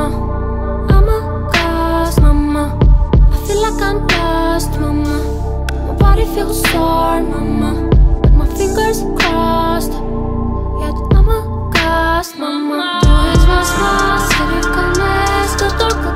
I'm a ghost, mama. I feel like I'm lost, mama. My body feels sore, mama. With my fingers crossed. Yet I'm a ghost, mama. Дождь вас сверкает, что только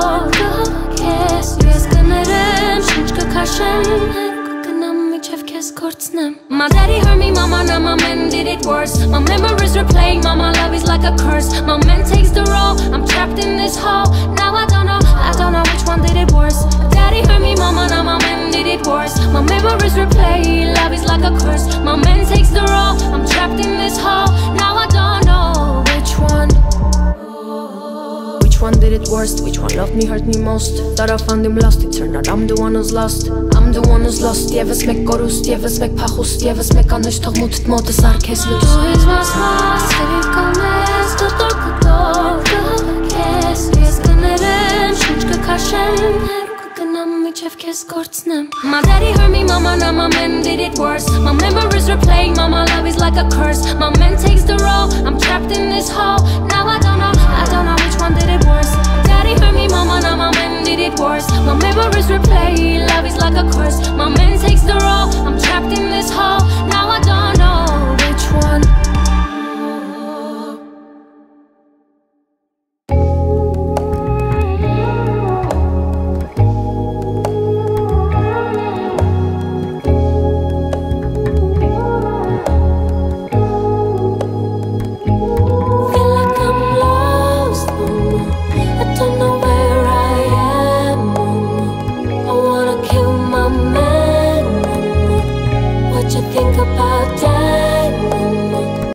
Ես կներեմ, շունչ կքաշեմ Հերուկ կգնամ միջև քեզ կորցնեմ My daddy hurt me, mama, now my man did it worse My memories replaying, mama, love is like a curse My man takes the role, I'm trapped in this hole Now I don't know which one did it worse Daddy hurt me, mama, now my man did it worse My memories replay, love is like a curse My man takes the role, I'm trapped in this hole Now I don't know which one Which one did it worst? Which one loved me, hurt me most? Thought I found him lost, it turned out I'm the one who's lost I'm the one who's lost Եվս մեկ կորուստ, եվս մեկ փախուստ Եվս մեկ անեշ թող մութդ մոտս արկես լույս Դու ինձ մաս սերիվ կանես Դոտոր կտոր կհավաքես Ես կներեմ, շունչ կքաշեմ Հերու կգնամ միջև քեզ կորցնեմ My daddy hurt me, mama, now my man did it worse My memories replaying, mama, love is like a curse My man takes the role, I'm trapped in this hole Now I don't know which one did it worse Daddy hurt me, mama, now